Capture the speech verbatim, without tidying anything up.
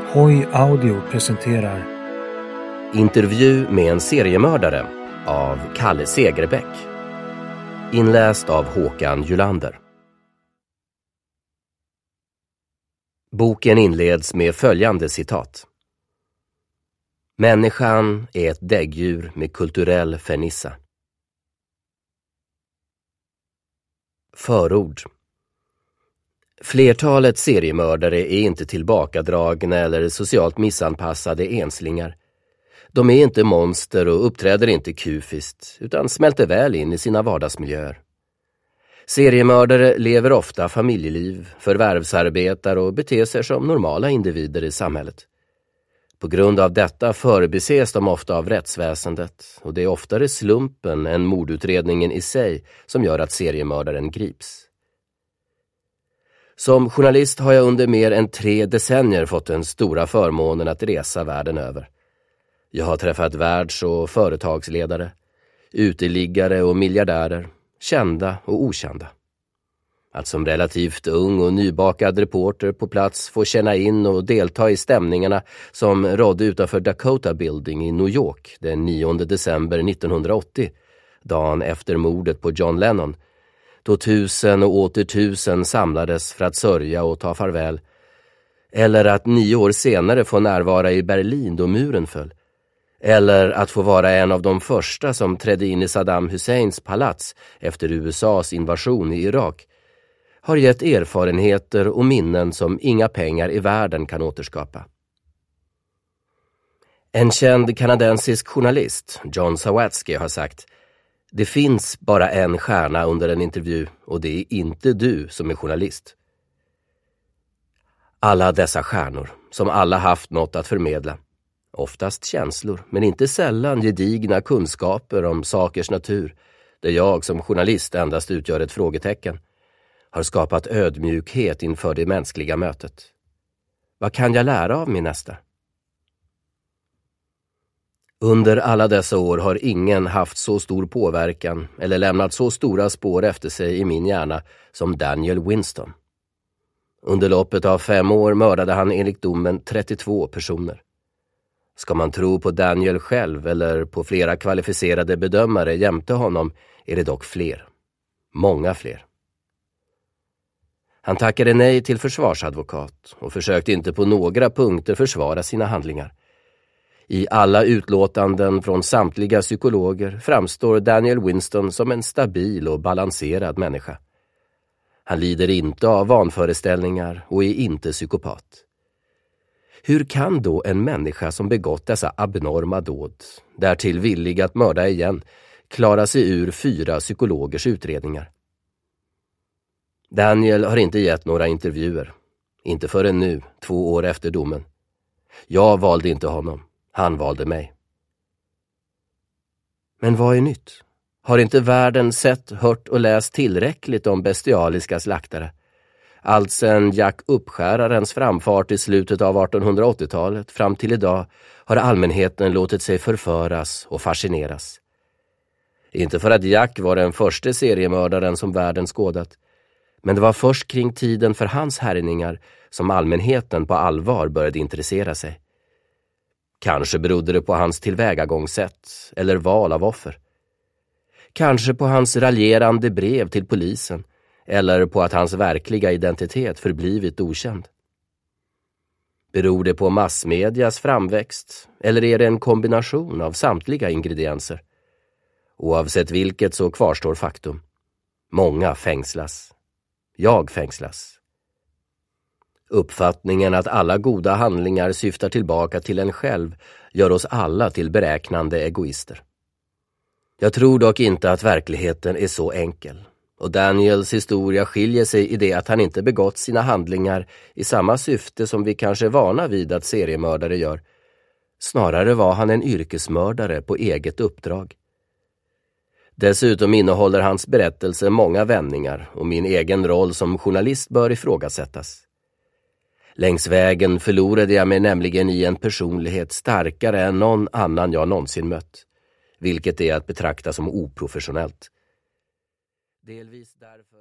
Hoi Audio presenterar Intervju med en seriemördare av Kalle Segerbäck. Inläst av Håkan Julander. Boken inleds med följande citat. Människan är ett däggdjur med kulturell fernissa. Förord. Flertalet seriemördare är inte tillbakadragna eller socialt missanpassade enslingar. De är inte monster och uppträder inte kufiskt, utan smälter väl in i sina vardagsmiljöer. Seriemördare lever ofta familjeliv, förvärvsarbetar och beter sig som normala individer i samhället. På grund av detta förbises de ofta av rättsväsendet, och det är oftare slumpen än mordutredningen i sig som gör att seriemördaren grips. Som journalist har jag under mer än tre decennier fått den stora förmånen att resa världen över. Jag har träffat världs- och företagsledare, uteliggare och miljardärer, kända och okända. Att som relativt ung och nybakad reporter på plats få känna in och delta i stämningarna som rådde utanför Dakota Building i New York den nionde december nittonhundraåttio, dagen efter mordet på John Lennon, då tusen och åter tusen samlades för att sörja och ta farväl, eller att nio år senare få närvara i Berlin då muren föll, eller att få vara en av de första som trädde in i Saddam Husseins palats efter U S A:s invasion i Irak, har gett erfarenheter och minnen som inga pengar i världen kan återskapa. En känd kanadensisk journalist, John Sawatsky, har sagt: det finns bara en stjärna under en intervju, och det är inte du som är journalist. Alla dessa stjärnor, som alla haft något att förmedla, oftast känslor, men inte sällan gedigna kunskaper om sakers natur, där jag som journalist endast utgör ett frågetecken, har skapat ödmjukhet inför det mänskliga mötet. Vad kan jag lära av min nästa? Under alla dessa år har ingen haft så stor påverkan eller lämnat så stora spår efter sig i min hjärna som Daniel Winston. Under loppet av fem år mördade han enligt domen trettiotvå personer. Ska man tro på Daniel själv eller på flera kvalificerade bedömare jämte honom är det dock fler. Många fler. Han tackade nej till försvarsadvokat och försökte inte på några punkter försvara sina handlingar. I alla utlåtanden från samtliga psykologer framstår Daniel Winston som en stabil och balanserad människa. Han lider inte av vanföreställningar och är inte psykopat. Hur kan då en människa som begått dessa abnorma dåd, därtill villig att mörda igen, klara sig ur fyra psykologers utredningar? Daniel har inte gett några intervjuer, inte förrän nu, två år efter domen. Jag valde inte honom, han valde mig. Men vad är nytt? Har inte världen sett, hört och läst tillräckligt om bestialiska slaktare? Allt sedan Jack Uppskärarens framfart i slutet av artonhundraåttiotalet fram till idag har allmänheten låtit sig förföras och fascineras. Inte för att Jack var den första seriemördaren som världen skådat, men det var först kring tiden för hans härjningar som allmänheten på allvar började intressera sig. Kanske berodde det på hans tillvägagångssätt eller val av offer. Kanske på hans raljerande brev till polisen eller på att hans verkliga identitet förblivit okänd. Beror det på massmedias framväxt eller är det en kombination av samtliga ingredienser? Oavsett vilket så kvarstår faktum. Många fängslas. Jag fängslas. Uppfattningen att alla goda handlingar syftar tillbaka till en själv gör oss alla till beräknande egoister. Jag tror dock inte att verkligheten är så enkel, och Daniels historia skiljer sig i det att han inte begått sina handlingar i samma syfte som vi kanske är vana vid att seriemördare gör. Snarare var han en yrkesmördare på eget uppdrag. Dessutom innehåller hans berättelse många vändningar, och min egen roll som journalist bör ifrågasättas. Längs vägen förlorade jag mig nämligen i en personlighet starkare än någon annan jag någonsin mött, vilket är att betrakta som oprofessionellt. Delvis därför